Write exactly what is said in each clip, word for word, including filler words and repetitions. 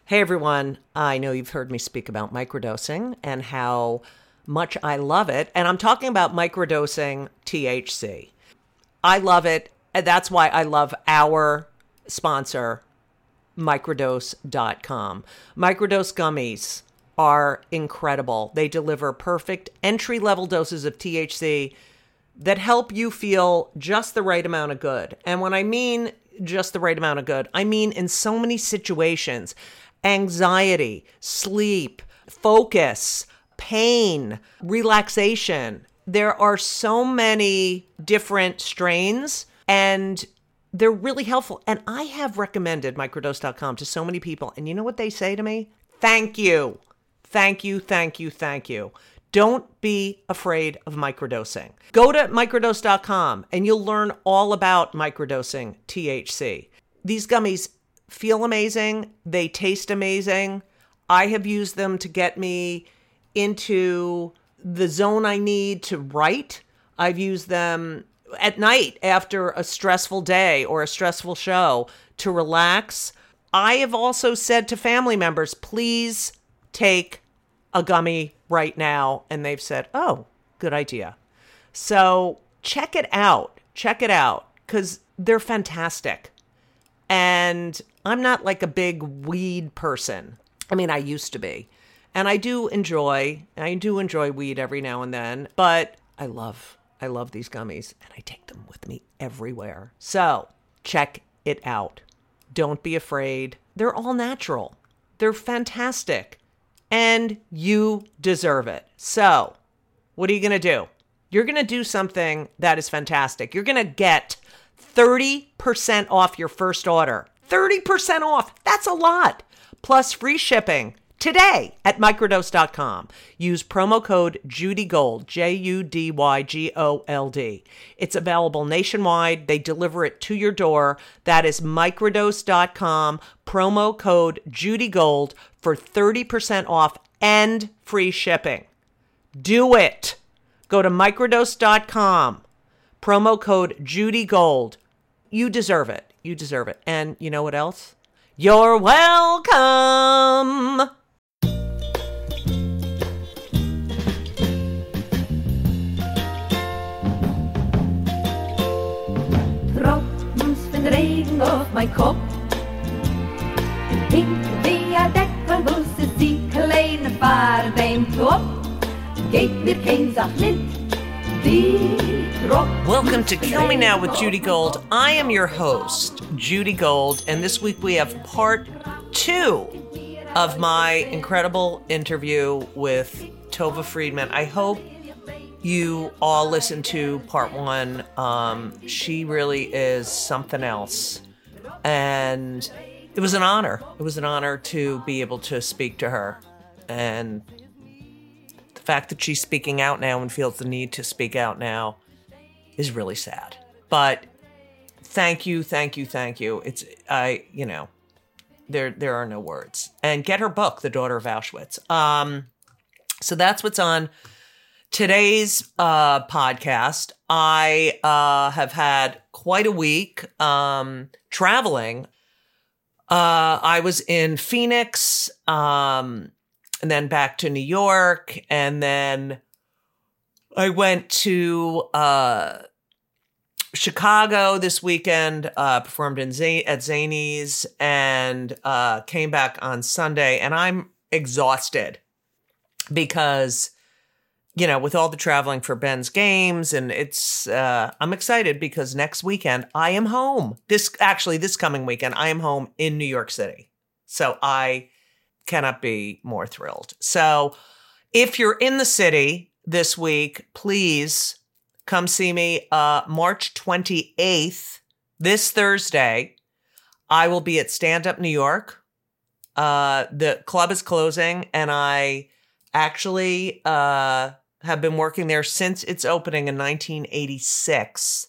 Hey everyone, I know you've heard me speak about microdosing and how much I love it. And I'm talking about microdosing T H C. I love it. And that's why I love our sponsor, microdose dot com. Microdose gummies are incredible. They deliver perfect entry-level doses of T H C that help you feel just the right amount of good. And when I mean just the right amount of good, I mean in so many situations: anxiety, sleep, focus, pain, relaxation. There are so many different strains and they're really helpful. And I have recommended microdose dot com to so many people. And you know what they say to me? Thank you. Thank you, thank you, thank you. Don't be afraid of microdosing. Go to microdose dot com and you'll learn all about microdosing T H C. These gummies feel amazing. They taste amazing. I have used them to get me into the zone I need to write. I've used them at night after a stressful day or a stressful show to relax. I have also said to family members, please take a gummy right now. And they've said, oh, good idea. So check it out. Check it out because they're fantastic. And I'm not like a big weed person. I mean, I used to be. And I do enjoy, I do enjoy weed every now and then, but I love, I love these gummies and I take them with me everywhere. So check it out. Don't be afraid. They're all natural. They're fantastic. And you deserve it. So what are you going to do? You're going to do something that is fantastic. You're going to get thirty percent off your first order. thirty percent off. That's a lot. Plus free shipping today at microdose dot com. Use promo code JudyGold, J U D Y G O L D. It's available nationwide. They deliver it to your door. That is microdose dot com, promo code JudyGold for thirty percent off and free shipping. Do it. Go to microdose dot com, promo code JudyGold. You deserve it. You deserve it. And you know what else? You're welcome. Droppens van regen op mijn kop. Ik via dekkel woest de ziek kleine paardenbeem op. Geet weer geen zacht lint. Welcome to Kill Me Now with Judy Gold. I am your host, Judy Gold, and this week we have part two of my incredible interview with Tova Friedman. I hope you all listened to part one. Um, she really is something else. And it was an honor. It was an honor to be able to speak to her. And the fact that she's speaking out now and feels the need to speak out now is really sad. But thank you, thank you, thank you. It's, I, you know, there there are no words. And get her book, The Daughter of Auschwitz. Um, so that's what's on today's uh, podcast. I uh, have had quite a week um, traveling. Uh, I was in Phoenix, um, and then back to New York, and then I went to uh, Chicago this weekend, uh, performed in Z- at Zanies, and uh, came back on Sunday. And I'm exhausted because, you know, with all the traveling for Ben's games, and it's, uh, I'm excited because next weekend I am home. This actually, this coming weekend, I am home in New York City. So I cannot be more thrilled. So if you're in the city this week, please come see me uh, March twenty-eighth, this Thursday. I will be at Stand Up New York. Uh, the club is closing, and I actually uh, have been working there since its opening in nineteen eighty-six.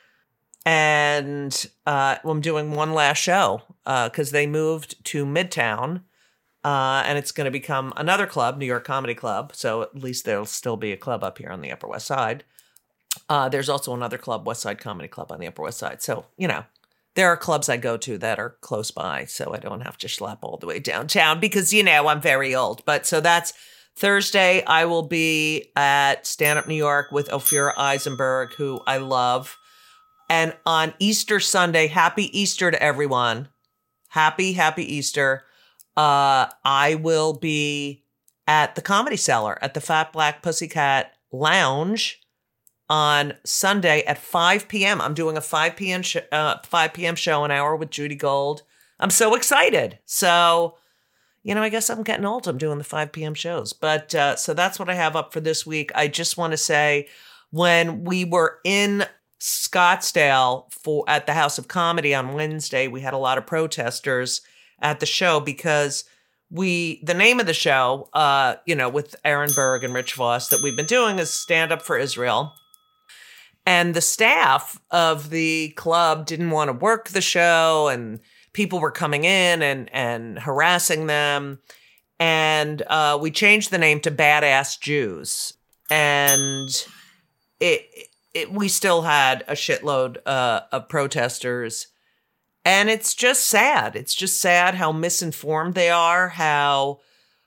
And uh, I'm doing one last show because uh, they moved to Midtown. Uh, and it's going to become another club, New York Comedy Club. So at least there'll still be a club up here on the Upper West Side. Uh, there's also another club, West Side Comedy Club on the Upper West Side. So, you know, There are clubs I go to that are close by, so I don't have to schlep all the way downtown because, you know, I'm very old. But so that's Thursday. I will be at Stand Up New York with Ophira Eisenberg, who I love. And on Easter Sunday, happy Easter to everyone. Happy, happy Easter. Uh, I will be at the Comedy Cellar at the Fat Black Pussycat Lounge on Sunday at five p.m. I'm doing a five p.m. Sh- uh, five p.m. show, an hour with Judy Gold. I'm so excited. So, you know, I guess I'm getting old. I'm doing the five p.m. shows. But uh, so that's what I have up for this week. I just want to say, when we were in Scottsdale for at the House of Comedy on Wednesday, we had a lot of protesters at the show because we, the name of the show, uh, you know, with Aaron Berg and Rich Voss that we've been doing is Stand Up for Israel. And the staff of the club didn't want to work the show, and people were coming in and, and harassing them. And uh, we changed the name to Badass Jews. And it, it we still had a shitload uh, of protesters. And it's just sad. It's just sad how misinformed they are, how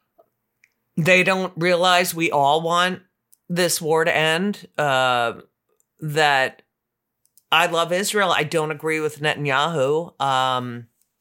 they don't realize we all want this war to end. Uh, that I love Israel. I don't agree with Netanyahu. Um,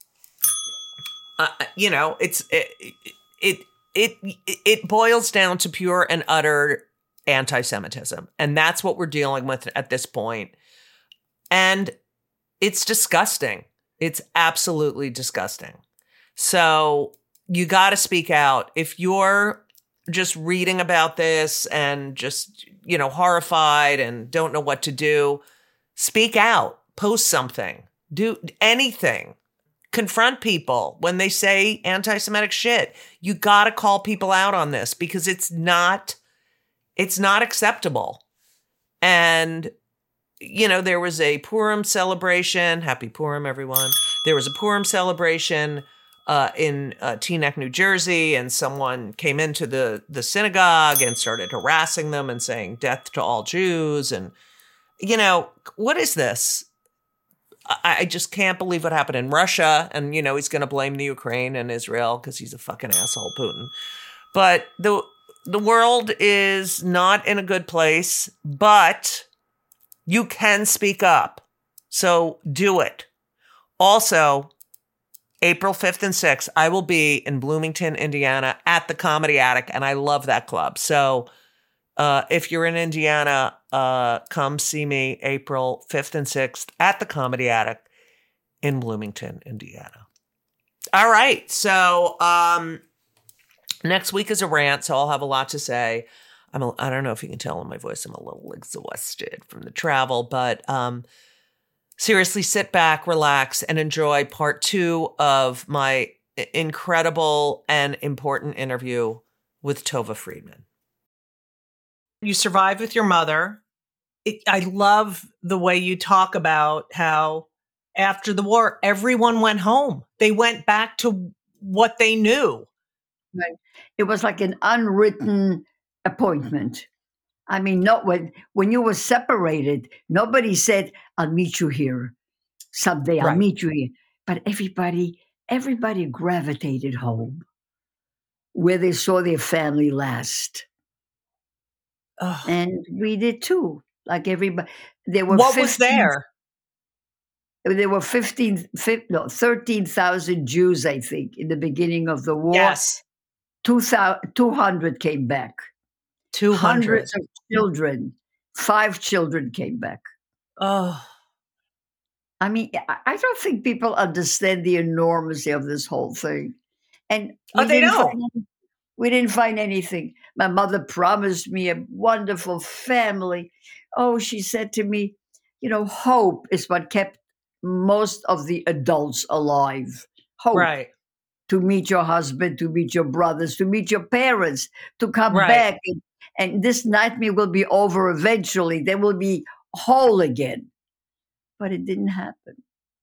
uh, you know, it's it, it it it boils down to pure and utter anti-Semitism, and that's what we're dealing with at this point. And it's disgusting. It's absolutely disgusting. So you got to speak out. If you're just reading about this and just, you know, horrified and don't know what to do, speak out, post something, do anything, confront people when they say anti-Semitic shit. You got to call people out on this because it's not, it's not acceptable. And, you know, there was a Purim celebration. Happy Purim, everyone. There was a Purim celebration Uh, in uh, Teaneck, New Jersey, and someone came into the, the synagogue and started harassing them and saying death to all Jews. And, you know, what is this? I, I just can't believe what happened in Russia. And, you know, he's going to blame the Ukraine and Israel because he's a fucking asshole, Putin. But the the world is not in a good place, but you can speak up. So do it. Also, April fifth and sixth, I will be in Bloomington, Indiana at the Comedy Attic, and I love that club. So uh, if you're in Indiana, uh, come see me April fifth and sixth at the Comedy Attic in Bloomington, Indiana. All right. So um, next week is a rant, so I'll have a lot to say. I'm a, I don't know if you can tell in my voice, I'm a little exhausted from the travel, but um, seriously, sit back, relax, and enjoy part two of my incredible and important interview with Tova Friedman. You survived with your mother. It, I love the way you talk about how after the war, everyone went home. They went back to what they knew. Right. It was like an unwritten appointment. I mean, not when when you were separated, nobody said, "I'll meet you here someday. I'll Right. meet you here." But everybody, everybody gravitated home, where they saw their family last, Ugh. and we did too. Like everybody, there were What was fifteen there? There were fifteen, fif- no, thirteen thousand Jews, I think, in the beginning of the war. Yes, two thousand, two hundred came back. two hundred. Hundreds of children, five children came back. Oh, I mean, I I don't think people understand the enormity of this whole thing. And we, Oh, they didn't don't. find, any- we didn't find anything. My mother promised me a wonderful family. Oh, she said to me, you know, hope is what kept most of the adults alive. Hope right. to meet your husband, to meet your brothers, to meet your parents, to come Right. back. And, and this nightmare will be over eventually. They will be whole again. But it didn't happen.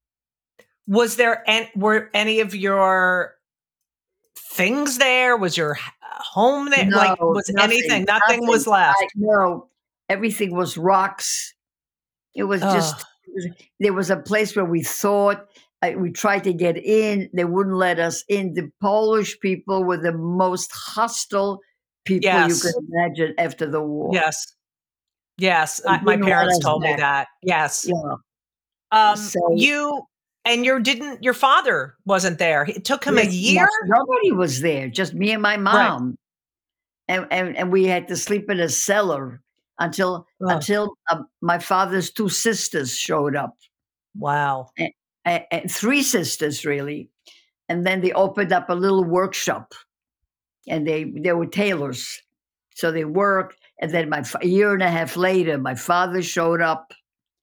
Was there any, were any of your things there? Was your h- home there? like, No, was nothing, anything? Nothing was nothing. left. I, no, everything was rocks. It was just Ugh. there was a place where we thought uh, we tried to get in. They wouldn't let us in. The Polish people were the most hostile people you Yes. could imagine after the war. Yes. Yes. They I, my didn't let parents us told me back. that. Yes. Yeah. Um, So you and your didn't your father wasn't there. It took him a yes, year. no- nobody was there, just me and my Right. mom. And, and and we had to sleep in a cellar until Ugh. until um, my father's two sisters showed up. Wow. And, and, and three sisters really, and then they opened up a little workshop, and they they were tailors, so they worked. And then my fa- a year and a half later, my father showed up,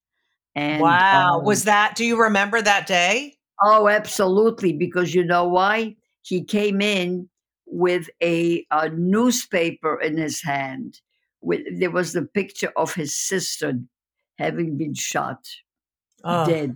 and Wow. um, Was that, do you remember that day? oh, absolutely, because you know why? He came in with a, a newspaper in his hand. With there was the picture of his sister having been shot, Oh, dead.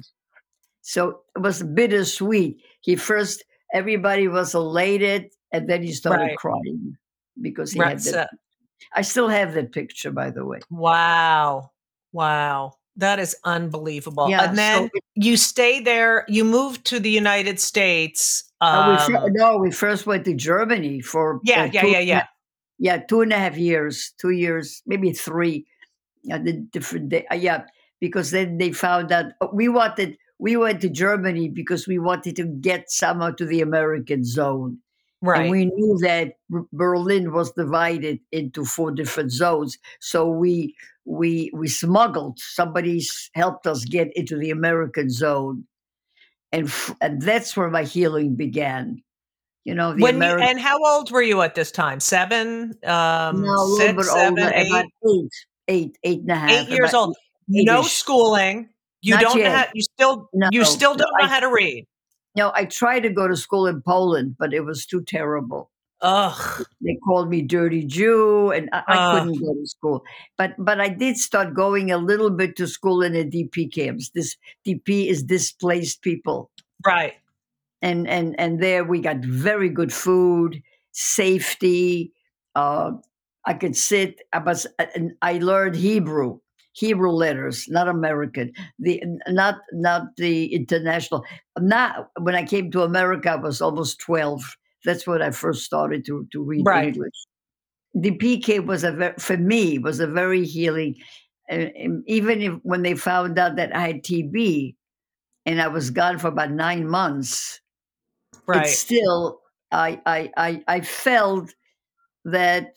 So it was bittersweet. He first, everybody was elated, and then he started right. crying because he Right. had that. So, I still have that picture, by the way. wow. Wow. That is unbelievable. Yeah. And So then it, you stay there, you moved to the United States. uh, we fir- Um, no, we first went to Germany for yeah, uh, yeah, two, yeah, yeah. yeah, two and a half years, two years, maybe three. Yeah, the different day. Uh, yeah, because then they found out uh, we wanted. We went to Germany because we wanted to get somehow to the American zone. And Right. we knew that B- Berlin was divided into four different zones. So we we we smuggled. Somebody s- helped us get into the American zone, and f- and that's where my healing began. You know, the When you, American. and how old were you at this time? Seven, um, No, a little bit six, older, seven, about eight, eight, eight, eight and a eight half, years about old. eight, No eight-ish. schooling. You Not don't know yet. how, you still, No, you still no. don't know I how to read. no, I tried to go to school in Poland, but it was too terrible. Ugh. They called me dirty Jew, and I, I Ugh. couldn't go to school. But but I did start going a little bit to school in the D P camps. This D P is displaced people, Right. and and and there we got very good food, safety. Uh, I could sit. I was, and I learned Hebrew, Hebrew letters, not American. The not not the international. Not when I came to America, I was almost twelve. That's when I first started to to read Right. English. The P K was a ver- for me was a very healing. Uh, and even if when they found out that I had T B and I was gone for about nine months, it's Right. still I I I, I felt that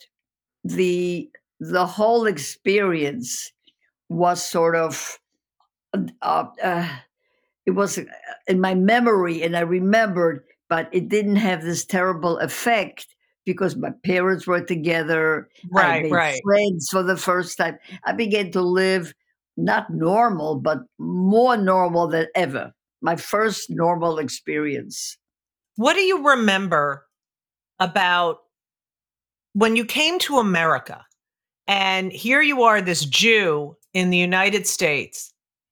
the the whole experience was sort of uh, uh, it was uh, in my memory and I remembered, but it didn't have this terrible effect because my parents were together. I Right. made Right. friends for the first time. I began to live not normal, but more normal than ever. My first normal experience. What do you remember about when you came to America and here you are, this Jew in the United States?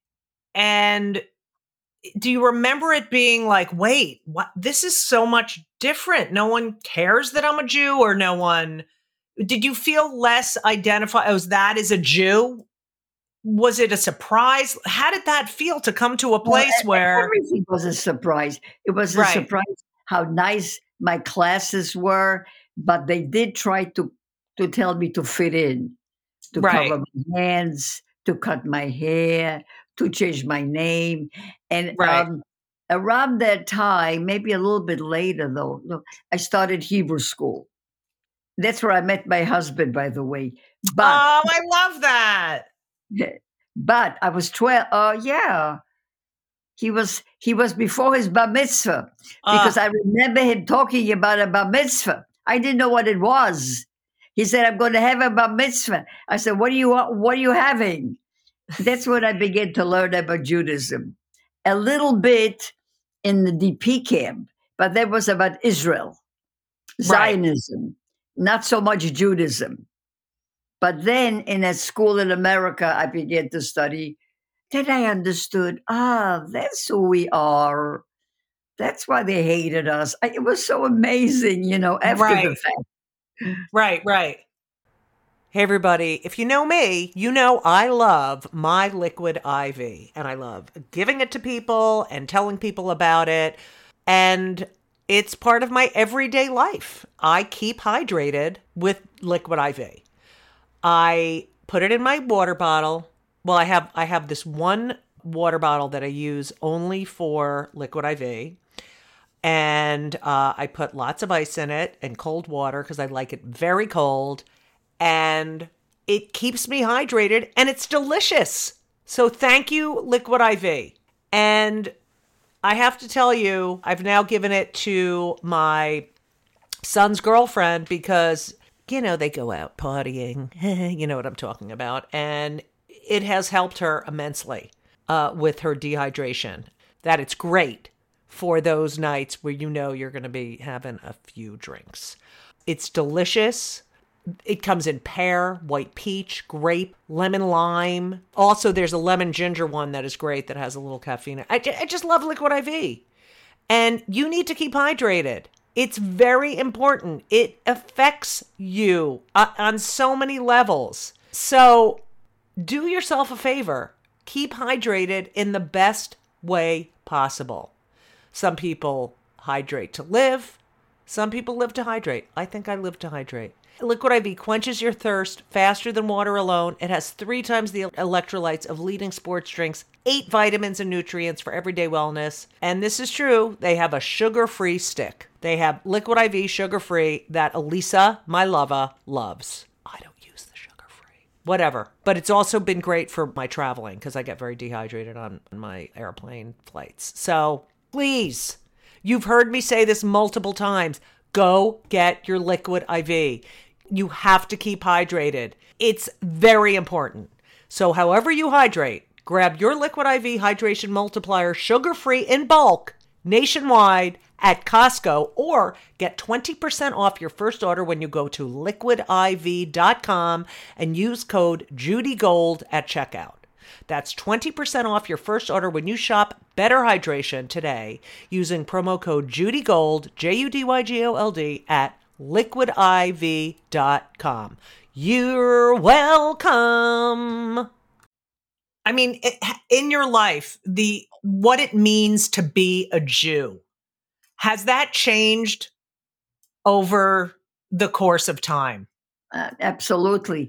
And do you remember it being like, wait, what? This is so much different. No one cares that I'm a Jew, or no one. Did you feel less identified? Oh, that is a Jew? Was it a surprise? How did that feel to come to a Well, place e- e- where, everything was a surprise. It was a right, surprise how nice my classes were, but they did try to to tell me to fit in, to right, cover my hands, to cut my hair, to change my name. And right. um, around that time, maybe a little bit later though, no, I started Hebrew school. That's where I met my husband, by the way. But Oh, I love that. but I was twelve. Uh, yeah, he was he was before his bar mitzvah because Uh, I remember him talking about a bar mitzvah. I didn't know what it was. He said, "I'm going to have a bar mitzvah." I said, "What are you What are you having?" That's when I began to learn about Judaism, a little bit in the D P camp, but that was about Israel, right. Zionism, not so much Judaism. But then in a school in America, I began to study. Then I understood, ah, that's who we are. That's why they hated us. I, it was so amazing, you know, after the Right, fact. right, right. Hey, everybody. If you know me, you know I love my Liquid I V, and I love giving it to people and telling people about it. And it's part of my everyday life. I keep hydrated with Liquid I V. I put it in my water bottle. Well, I have I have this one water bottle that I use only for Liquid I V. And uh, I put lots of ice in it and cold water because I like it very cold. And it keeps me hydrated and it's delicious. So thank you, Liquid I V. And I have to tell you, I've now given it to my son's girlfriend because, you know, they go out partying. You know what I'm talking about. And it has helped her immensely uh, with her dehydration. That it's great for those nights where you know you're going to be having a few drinks. It's delicious. It comes in pear, white peach, grape, lemon lime. Also, there's a lemon ginger one that is great that has a little caffeine. I, I just love Liquid I V. And you need to keep hydrated. It's very important. It affects you uh, on so many levels. So do yourself a favor. Keep hydrated in the best way possible. Some people hydrate to live. Some people live to hydrate. I think I live to hydrate. Liquid I V quenches your thirst faster than water alone. It has three times the electrolytes of leading sports drinks, eight vitamins and nutrients for everyday wellness. And this is true. They have a sugar-free stick. They have Liquid I V sugar-free that Elisa, my lover, loves. I don't use the sugar-free. Whatever. But it's also been great for my traveling because I get very dehydrated on my airplane flights. So please, you've heard me say this multiple times. Go get your Liquid I V. You have to keep hydrated. It's very important. So however you hydrate, grab your Liquid I V Hydration Multiplier sugar-free in bulk nationwide at Costco or get twenty percent off your first order when you go to liquid I V dot com and use code JudyGold at checkout. That's twenty percent off your first order when you shop Better Hydration today using promo code JudyGold, J U D Y G O L D, at liquid I V dot com. You're welcome. I mean, it, in your life, the what it means to be a Jew, has that changed over the course of time? Uh, absolutely.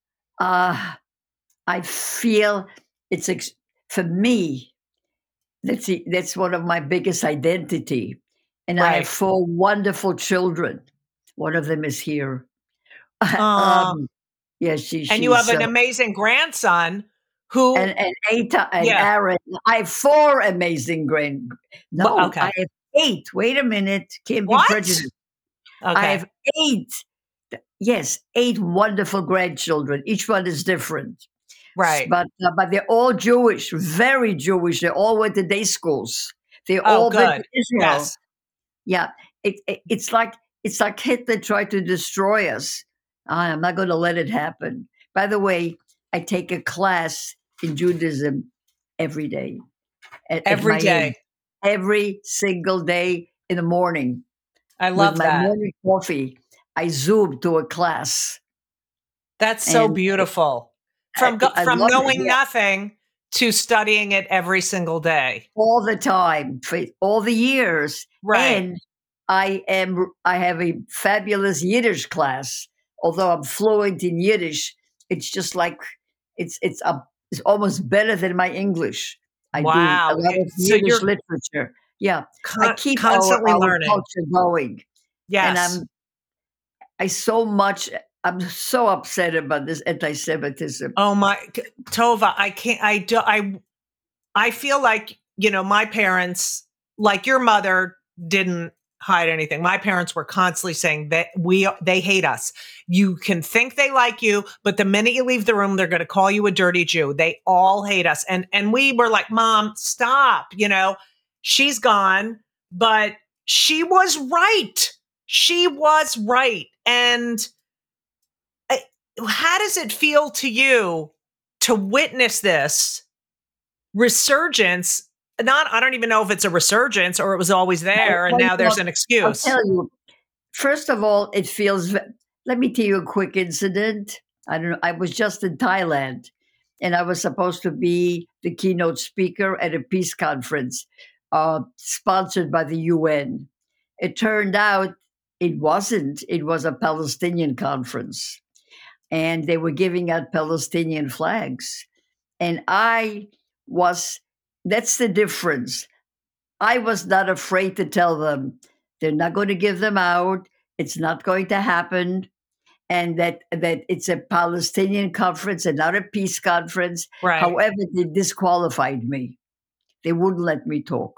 Uh, I feel it's, ex- for me, that's, the, that's one of my biggest identity. And I have Right. four wonderful children. One of them is here. Aw. um, yeah, she, And you have she's, an uh, amazing grandson who, and and Eta and Yeah. Aaron. I have four amazing grand. No, Well, okay. I have eight. Wait a minute, can't be What? prejudiced. I okay, have eight. Yes, eight wonderful grandchildren. Each one is different, right. but uh, but they're all Jewish, very Jewish. They all went to day schools. They Oh, all been to good. Israel. Yes. Yeah, it, it, it's like it's like Hitler tried to destroy us. I'm not going to let it happen. By the way, I take a class in Judaism every day. At, at Every my day. age. Every single day in the morning. I love With my that. morning coffee, I zoom to a class. That's so And beautiful. From go, I, I from love it, knowing yeah, nothing to studying it every single day. all the time, for all the years. Right. And I am I have a fabulous Yiddish class. Although I'm fluent in Yiddish, it's just like it's it's a it's almost better than my English. I do a Wow. lot It- of so Yiddish you're literature. Yeah, I con- keep our, constantly our learning. culture going, and Yes. I'm I so much I'm so upset about this anti-Semitism. Oh my, Tova, I can't, I do, I, I feel like, you know, my parents, like your mother didn't hide anything. My parents were constantly saying that we, they hate us. You can think they like you, but the minute you leave the room, they're going to call you a dirty Jew. They all hate us. And, and we were like, Mom, stop, you know, she's gone, but she was right. She was right. And I- how does it feel to you to witness this resurgence? Not, I don't even know if it's a resurgence or it was always there and Well, now there's well, an I'll excuse. tell you. First of all, it feels. ve- Let me tell you a quick incident. I don't know. I was just in Thailand, and I was supposed to be the keynote speaker at a peace conference uh, sponsored by the U N. It turned out it wasn't. It was a Palestinian conference, and they were giving out Palestinian flags. And I was, that's the difference. I was not afraid to tell them they're not going to give them out. It's not going to happen. And that, that it's a Palestinian conference and not a peace conference. Right. However, they disqualified me. They wouldn't let me talk,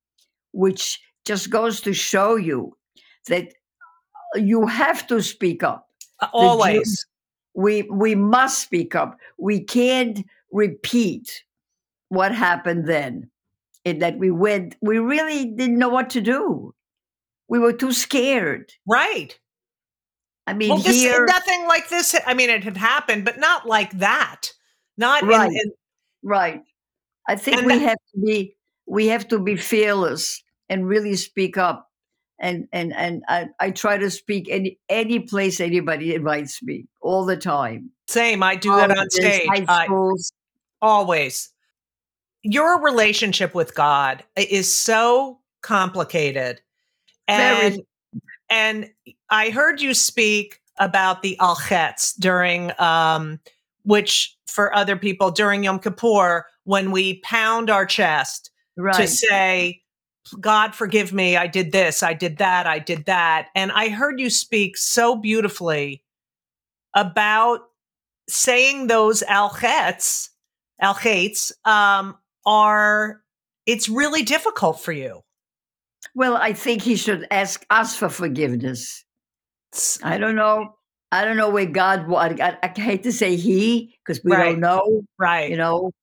which just goes to show you that you have to speak up. The Jews- Always. we we must speak up. We can't repeat what happened then. In that we went, we really didn't know what to do. We were too scared. Right. I mean, Well, this, here, nothing like this. I mean, it had happened, but not like that. Not Right. in, in right? I think And we that- have to be we have to be fearless and really speak up. And and and I, I try to speak any any place anybody invites me all the time. same. I do that on Colleges, stage. high I, schools. always. Your relationship with God is so complicated. Very. And and I heard you speak about the Al Chetz during um which for other people during Yom Kippur, when we pound our chest to Right. say, God forgive me, I did this, I did that, I did that. And I heard you speak so beautifully about saying those Al Chetz, Al Chetz, um, are, it's really difficult for you. Well, I think he should ask us for forgiveness. It's- I don't know. I don't know where God. wa- I, I hate to say he because we Right. don't know. Right. You know,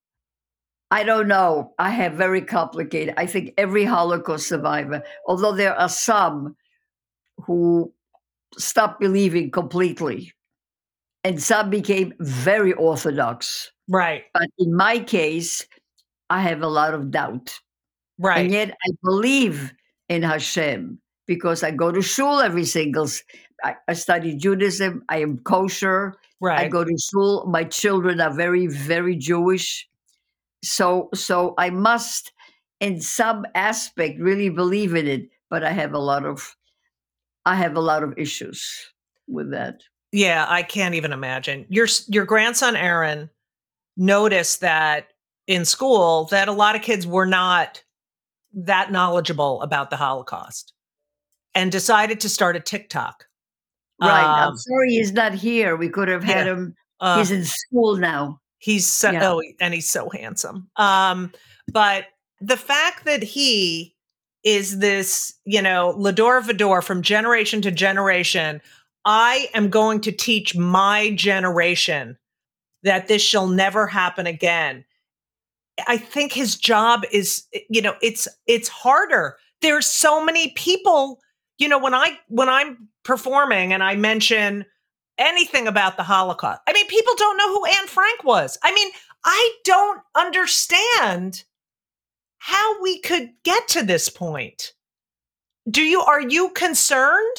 I don't know. I have very complicated. I think every Holocaust survivor, although there are some who stopped believing completely, and some became very orthodox. Right. But in my case, I have a lot of doubt. Right. And yet I believe in Hashem because I go to shul every single. s- I, I study Judaism. I am kosher. I right. go to shul. My children are very, very Jewish. So, so I must, in some aspect, really believe in it. But I have a lot of, I have a lot of issues with that. Yeah, I can't even imagine. Your s- your grandson Aaron noticed that in school that a lot of kids were not that knowledgeable about the Holocaust and decided to start a TikTok. Right. I'm Um, sorry he's not here. We could have had yeah. him. Uh, He's in school now. He's so, Yeah. oh, and he's so handsome. Um, but the fact that he is this, you know, Lador Vador from generation to generation, I am going to teach my generation that this shall never happen again. I think his job is, you know, it's it's harder. There's so many people, you know, when I when I'm performing and I mention anything about the Holocaust, I mean, people don't know who Anne Frank was. I mean, I don't understand how we could get to this point. Do you, are you concerned?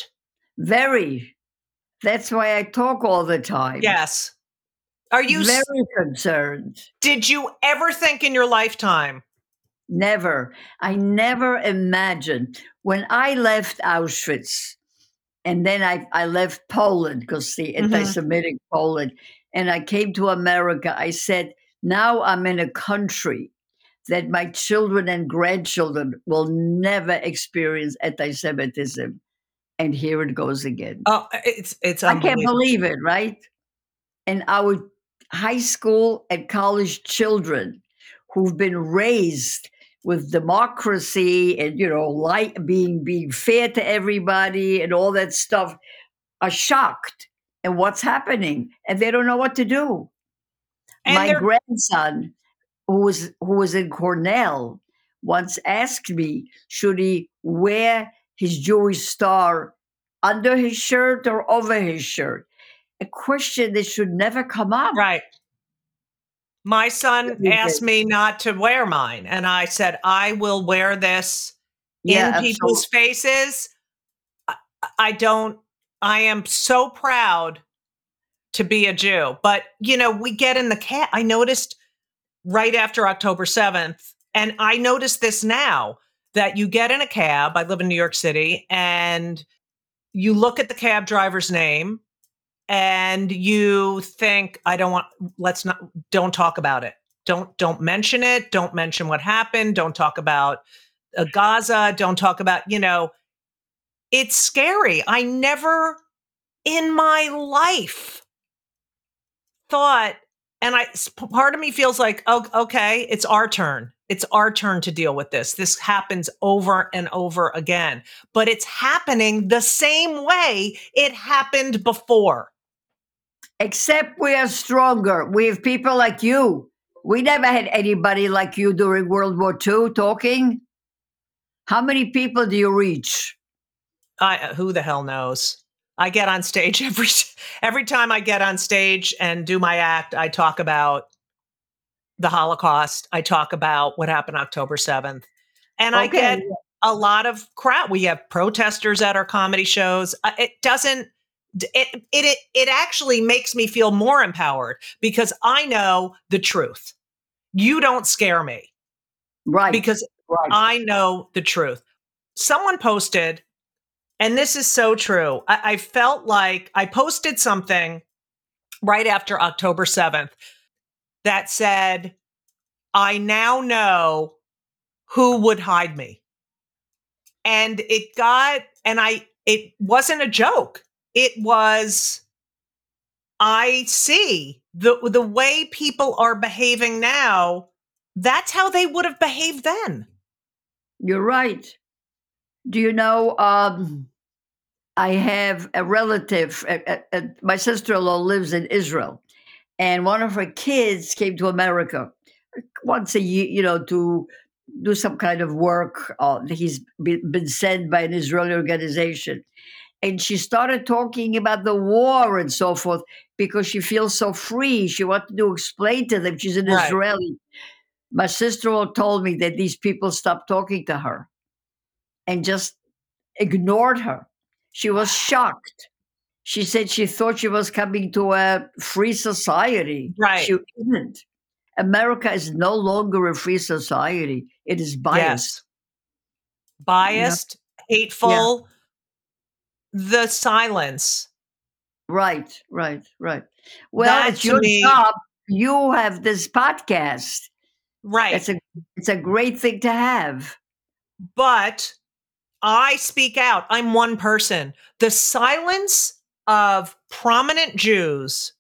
Very. That's why I talk all the time. Yes. Are you, Very s- concerned. did you ever think in your lifetime? Never. I never imagined when I left Auschwitz and then I, I left Poland because the Mhm. anti-Semitic Poland, and I came to America. I said, now I'm in a country that my children and grandchildren will never experience anti-Semitism. And here it goes again. Oh, it's, it's I can't unbelievable. believe it, right? And our high school and college children who've been raised with democracy and you know like being being fair to everybody and all that stuff are shocked at what's happening and they don't know what to do. And My they're- grandson who was who was in Cornell once asked me should he wear his Jewish star under his shirt or over his shirt, a question that should never come up. Right. My son You asked did. me not to wear mine. And I said, I will wear this Yeah, in people's faces. I, I don't, I am so proud to be a Jew. But, you know, we get in the cab. I noticed right after October seventh, and I noticed this now, that you get in a cab. I live in New York City, and you look at the cab driver's name and you think, I don't want, let's not, don't talk about it. Don't, don't mention it. Don't mention what happened. Don't talk about uh, Gaza. Don't talk about, you know, it's scary. I never in my life thought, and I, part of me feels like, oh, okay, it's our turn. It's our turn to deal with this. This happens over and over again, but it's happening the same way it happened before. Except we are stronger. We have people like you. We never had anybody like you during World War Two talking. How many people do you reach? I, who the hell knows? I get on stage every every time I get on stage and do my act, I talk about the Holocaust. I talk about what happened October seventh. And okay. I get a lot of crowd. We have protesters at our comedy shows. It doesn't, it, it, it, it actually makes me feel more empowered because I know the truth. You don't scare me. Right. Because right. I know the truth. Someone posted, and this is so true. I, I felt like I posted something right after October seventh that said, I now know who would hide me. And it got, and I, it wasn't a joke. It was, I see the, the way people are behaving now. That's how they would have behaved then. You're right. Do you know, um, I have a relative, uh, uh, my sister-in-law lives in Israel, and one of her kids came to America once a year, you know, to do some kind of work. Uh, he's been sent by an Israeli organization. And she started talking about the war and so forth because she feels so free. She wanted to explain to them she's an right. Israeli. My sister-in-law told me that these people stopped talking to her and just ignored her. She was shocked. She said she thought she was coming to a free society. Right. She isn't. America is no longer a free society. It is biased. Yes. Biased, yeah. hateful, yeah. The silence. Right, right, right. Well, that it's your me, job. You have this podcast. Right. It's a, it's a great thing to have. But I speak out. I'm one person. The silence of prominent Jews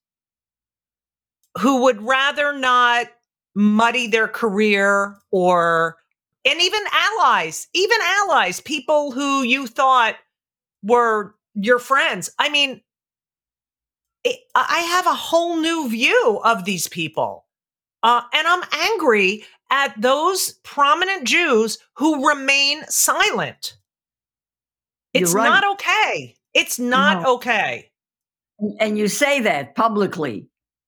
who would rather not muddy their career or, and even allies, even allies, people who you thought were your friends. I mean, it, I have a whole new view of these people. Uh, and I'm angry at those prominent Jews who remain silent. It's right. not okay. It's not no. okay. And you say that publicly.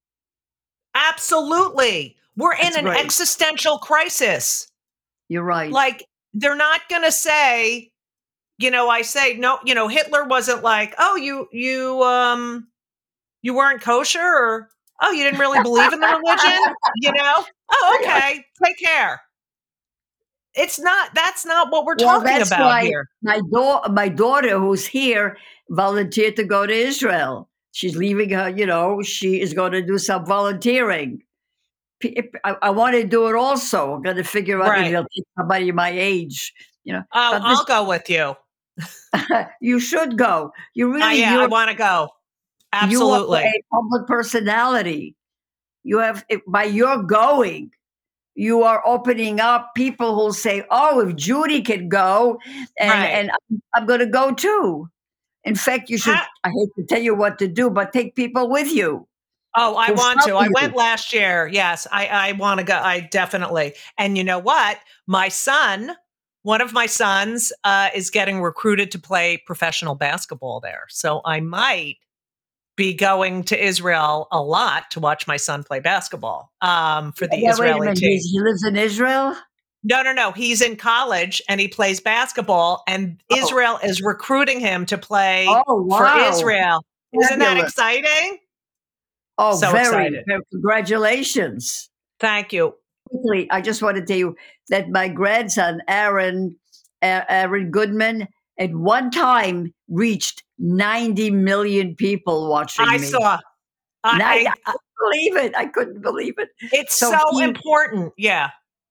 Absolutely. We're That's in an right. existential crisis. You're right. Like, they're not going to say, you know, I say, no, you know, Hitler wasn't like, oh, you, you, um, you weren't kosher, or, oh, you didn't really believe in the religion, you know? Oh, okay. Take care. It's not, that's not what we're well, talking that's about why here. My, da- my daughter, who's here, volunteered to go to Israel. She's leaving her, you know, she is going to do some volunteering. I, I want to do it also. I'm going to figure out Right. if they'll take somebody my age, you know. Oh, But this- I'll go with you. You should go. You really, Uh, yeah, I want to go. Absolutely. You are a public personality. You have, by your going, you are opening up people who'll say, oh, if Judy can go, and, Right. and I'm, I'm going to go too. In fact, you should, How- I hate to tell you what to do, but take people with you. Oh, I Who want to. follow I you. went last year. Yes, I, I want to go. I definitely. And you know what? My son, one of my sons, uh, is getting recruited to play professional basketball there. So I might be going to Israel a lot to watch my son play basketball um, for the Yeah, wait a Israeli minute. team. He's- He lives in Israel? No, no, no. He's in college and he plays basketball, and Oh. Israel is recruiting him to play Oh, for wow. Israel. Isn't that Fabulous. exciting? Oh, So very, excited. very congratulations. Thank you. Quickly, I just want to tell you that my grandson, Aaron, uh, Aaron Goodman, at one time reached ninety million people watching I me. saw. I, And I, I I, couldn't believe it. I couldn't believe it. it's So so he- important. Yeah.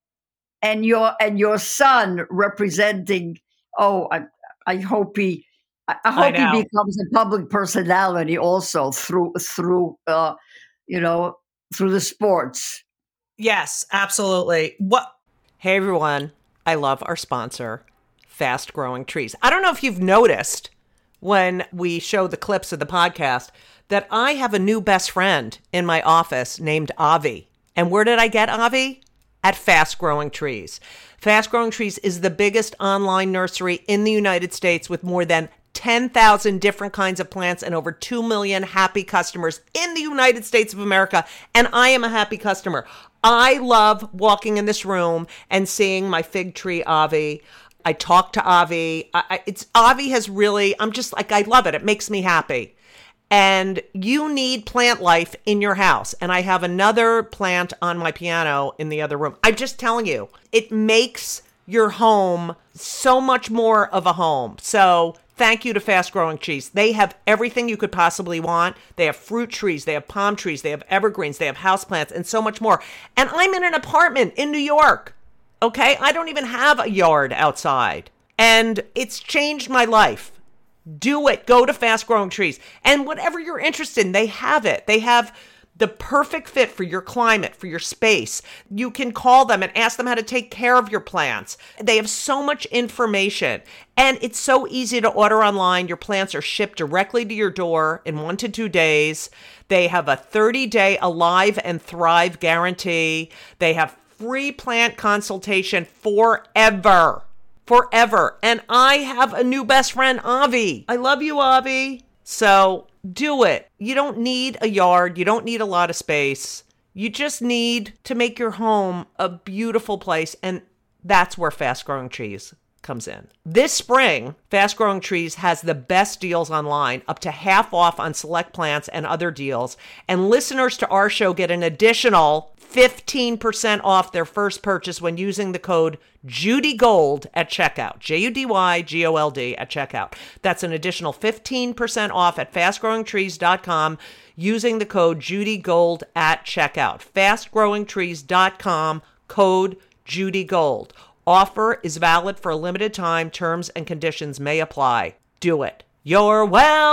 And your and your son representing. Oh, I, I hope he. I I hope he know. becomes a public personality also through through uh, you know through the sports. Yes, absolutely. What? Hey, everyone. I love our sponsor, Fast Growing Trees. I don't know if you've noticed when we show the clips of the podcast that I have a new best friend in my office named Avi. And where did I get Avi? At Fast Growing Trees. Fast Growing Trees is the biggest online nursery in the United States with more than ten thousand different kinds of plants and over two million happy customers in the United States of America. And I am a happy customer. I love walking in this room and seeing my fig tree, Avi. I talk to Avi. I, I, it's Avi has really, I'm just like, I love it. It makes me happy. And you need plant life in your house. And I have another plant on my piano in the other room. I'm just telling you, it makes your home so much more of a home. So thank you to Fast Growing Trees. They have everything you could possibly want. They have fruit trees, they have palm trees, they have evergreens, they have houseplants, and so much more. And I'm in an apartment in New York. Okay? I don't even have a yard outside. And it's changed my life. Do it. Go to Fast Growing Trees. And whatever you're interested in, they have it. They have the perfect fit for your climate, for your space. You can call them and ask them how to take care of your plants. They have so much information. And it's so easy to order online. Your plants are shipped directly to your door in one to two days. They have a thirty-day Alive and Thrive guarantee. They have free plant consultation forever. Forever. And I have a new best friend, Avi. I love you, Avi. So do it. You don't need a yard. You don't need a lot of space. You just need to make your home a beautiful place. And that's where Fast Growing Trees comes in. This spring, Fast Growing Trees has the best deals online, up to half off on select plants and other deals. And listeners to our show get an additional fifteen percent off their first purchase when using the code JudyGold at checkout. J U D Y G O L D at checkout. That's an additional fifteen percent off at fast growing trees dot com using the code JudyGold at checkout. fast growing trees dot com, code JudyGold. Offer is valid for a limited time. Terms and conditions may apply. Do it. You're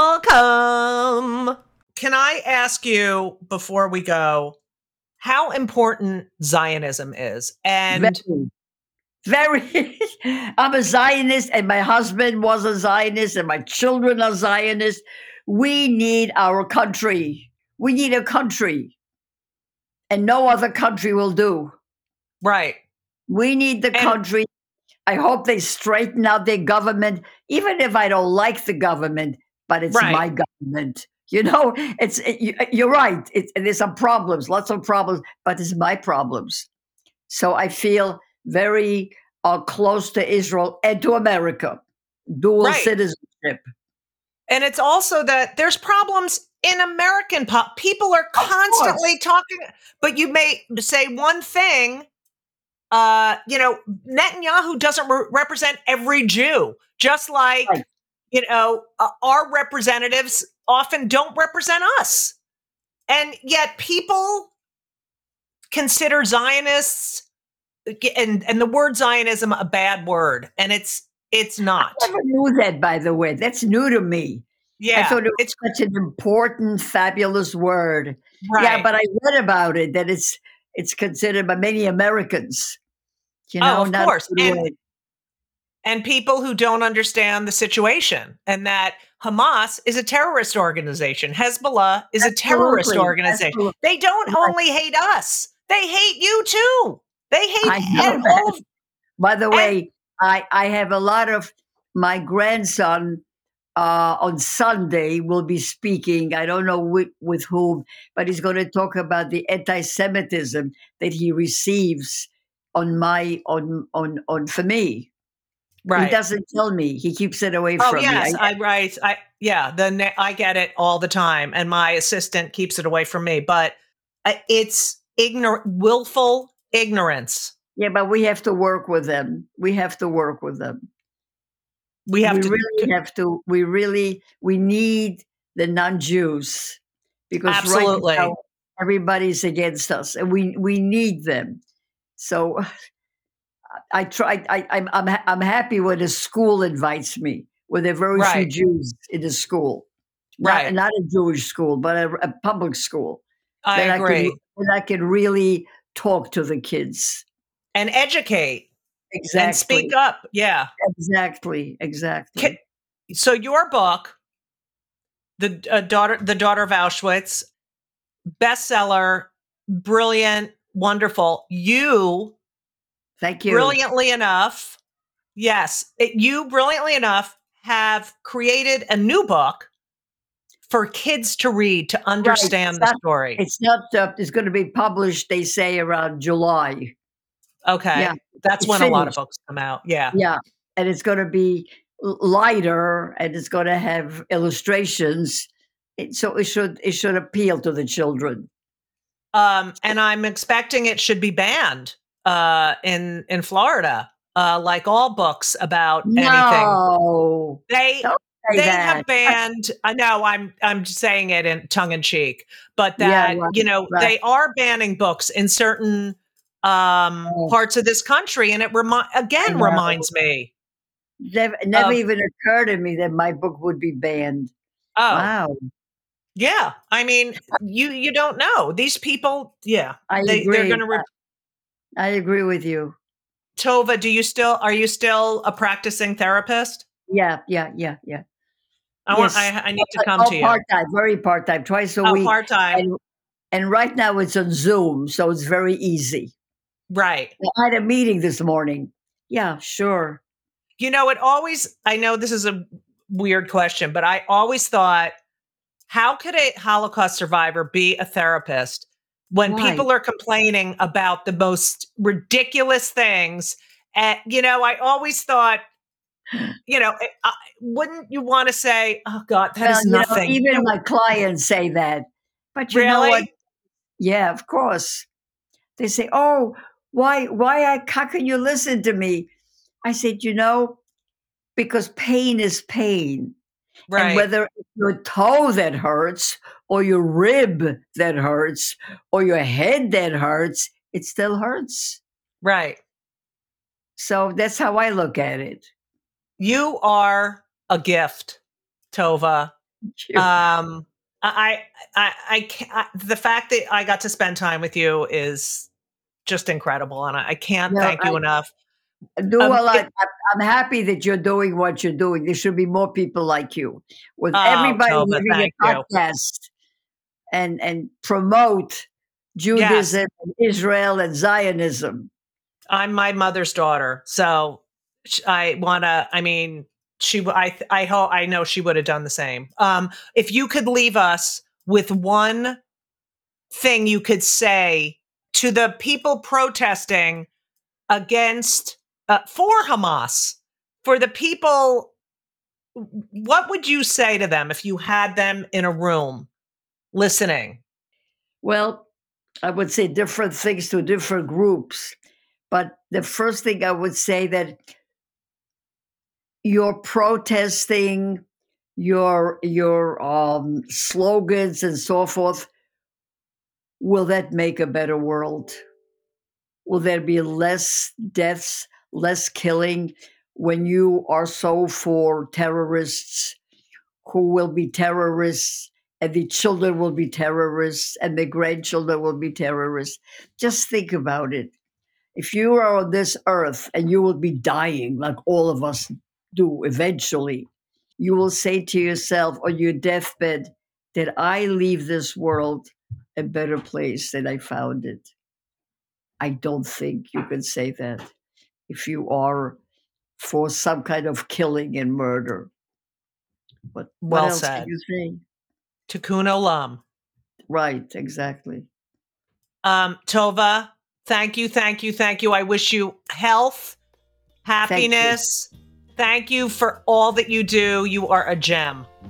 welcome. Can I ask you before we go how important Zionism is? And very, very I'm a Zionist, and my husband was a Zionist, and my children are Zionists. We need our country. We need a country, and no other country will do. Right. We need the And- country. I hope they straighten out their government, even if I don't like the government, but it's Right. my government. You know, it's it, you, you're right. It, there's some problems, lots of problems, but it's my problems. So I feel very uh, close to Israel and to America, dual Right. citizenship. And it's also that there's problems in American pop. People are constantly talking, but you may say one thing. Uh, you know, Netanyahu doesn't re- represent every Jew, just like, Right. you know, uh, our representatives often don't represent us. And yet people consider Zionists and, and the word Zionism a bad word. And it's, it's not. I never knew that, by the way. That's new to me. Yeah. I thought it was it's such an important, fabulous word. right. Yeah, but I read about it, that it's it's considered by many Americans. You Oh, know, of not course. the And- way- and people who don't understand the situation, and that Hamas is a terrorist organization. Hezbollah is a terrorist Absolutely. organization. Absolutely. They don't Right. only hate us, they hate you too. They hate I know and that. all of, By the way, I, I have a lot of my grandson uh, on Sunday will be speaking. I don't know with, with whom, but he's going to talk about the anti-Semitism that he receives on my on on on for me. right. He doesn't tell me. He keeps it away Oh from yes, me. I, right. I Yeah, the na- I get it all the time, and my assistant keeps it away from me. But uh, it's ignorant, willful ignorance. Yeah, but we have to work with them. We have to work with them. We have We to really have to. We really we need the non-Jews because right absolutely now everybody's against us, and we we need them. So I try. I, I'm I'm ha- I'm happy when a school invites me, where there are very few right, Jews in the school, not right. not a Jewish school, but a, a public school. I Then I can agree. then I can really talk to the kids. And educate and speak Exactly, up. Yeah. exactly, Ca- exactly. So your book, the uh, daughter, the daughter of Auschwitz, bestseller, brilliant, wonderful. You Thank you. brilliantly enough, yes, it, you brilliantly enough have created a new book for kids to read to Right. It's understand the not. story. It's not. Uh, it's going to be published. They say around July. Yeah, Okay. That's it's when a lot of finished. books come out. Yeah. Yeah, and it's going to be l- lighter, and it's going to have illustrations. It, so it should it should appeal to the children. Um, and I'm expecting it should be banned uh, in in Florida, uh, like all books about anything. No, They don't say they that. have banned. I know I'm I'm just saying it in tongue in cheek, but Yeah, that right, you know right. they are banning books in certain um, Oh, parts of this country, and it remi- I again know. reminds me Never, never of even occurred to me that my book would be banned. oh Wow, yeah. I mean, you you don't know these people. Yeah, I they they're agree. going to. Re- I agree with you. Tova, do you still are you still a practicing therapist? Yeah, yeah, yeah, yeah. I want. Yes. I I need to Uh, come Oh, to you. part time, very part time, twice a Oh, week, part time. and and right now it's on Zoom, so it's very easy. Right. I had a meeting this morning. Yeah, sure. You know, it always. I know this is a weird question, but I always thought, how could a Holocaust survivor be a therapist when Why? people are complaining about the most ridiculous things? And you know, I always thought, you know, I, I- wouldn't you want to say, "Oh God, that Well, is you know, nothing." You even know, my clients say that. But you know what? really? Yeah, of course. They say, "Oh, why why I how can you listen to me?" I said, "You know, because pain is pain. And Right. whether it's your toe that hurts or your rib that hurts or your head that hurts, it still hurts." Right. So that's how I look at it. You are a gift, Tova. Phew. Um, I, I, I can't, I, the fact that I got to spend time with you is just incredible, and I, I can't No, thank you enough. I do Um, a lot. it, I'm I'm happy that you're doing what you're doing. There should be more people like you, with oh, everybody Tova, having thank a you. podcast and and promote Yes, Judaism and Israel and Zionism. I'm my mother's daughter, so sh- I want to. I mean, she. w- I. I hope. I know she would have done the same. Um, if you could leave us with one thing you could say to the people protesting against uh, for Hamas, for the people, what would you say to them if you had them in a room listening? Well, I would say different things to different groups. But the first thing I would say that your protesting, your your um, slogans and so forth, will that make a better world? Will there be less deaths, less killing when you are so for terrorists who will be terrorists and the children will be terrorists and the grandchildren will be terrorists? Just think about it. If you are on this earth and you will be dying like all of us do eventually, you will say to yourself on your deathbed that I leave this world a better place than I found it. I don't think you can say that if you are for some kind of killing and murder. But what Well else can said. you say? Tikkun olam. Right, exactly. Um, Tova, thank you, thank you, thank you. I wish you health, Thank you. happiness. Thank you for all that you do. You are a gem.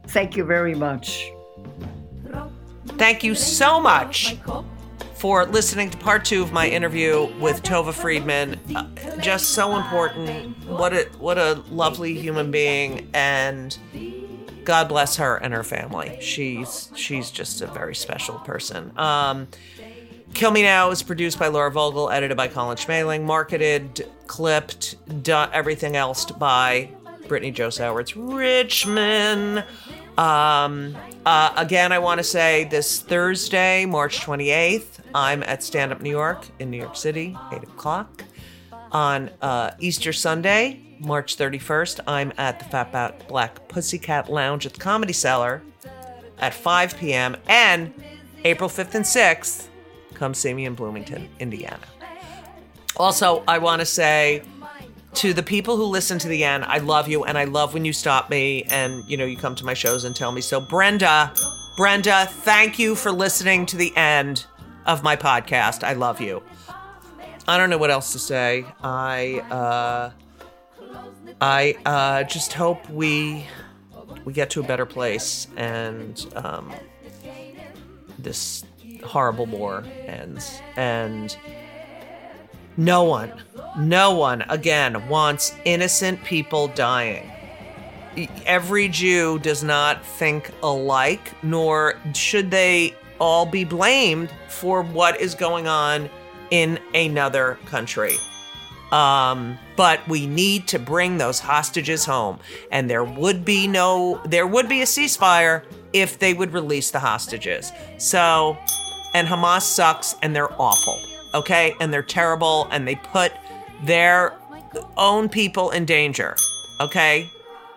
Thank you very much. Thank you so much for listening to part two of my interview with Tova Friedman. Uh, just so important. What a what a lovely human being, and God bless her and her family. She's she's just a very special person. Um, Kill Me Now is produced by Laura Vogel, edited by Colin Schmaling, marketed, clipped, done, everything else by Brittany Joe Sowards Richmond. Um, uh, again, I want to say this Thursday, March twenty-eighth, I'm at Stand Up New York in New York City, eight o'clock. On uh, Easter Sunday, March thirty-first, I'm at the Fat Black Pussycat Lounge at the Comedy Cellar at five p.m. And April fifth and sixth, come see me in Bloomington, Indiana. Also, I want to say to the people who listen to the end, I love you, and I love when you stop me and, you know, you come to my shows and tell me. So Brenda, Brenda, thank you for listening to the end of my podcast. I love you. I don't know what else to say. I, uh, I, uh, just hope we, we get to a better place and, um, this horrible war ends. And no one, no one, again, wants innocent people dying. Every Jew does not think alike, nor should they all be blamed for what is going on in another country. Um, but we need to bring those hostages home. And there would be no, there would be a ceasefire if they would release the hostages. So, and Hamas sucks and they're awful. Okay, and they're terrible, and they put their own people in danger, okay?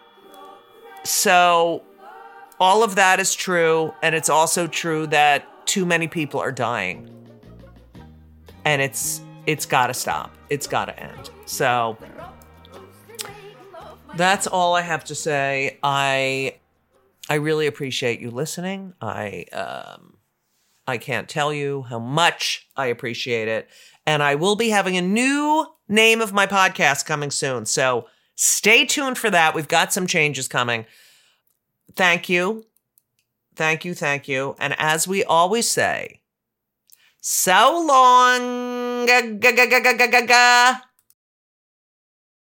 So all of that is true, and it's also true that too many people are dying. And it's it's got to stop. It's got to end. So that's all I have to say. I I really appreciate you listening. I um I can't tell you how much I appreciate it. And I will be having a new name of my podcast coming soon. So stay tuned for that. We've got some changes coming. Thank you. Thank you. Thank you. And as we always say, so long. Ga, ga, ga, ga, ga, ga, ga.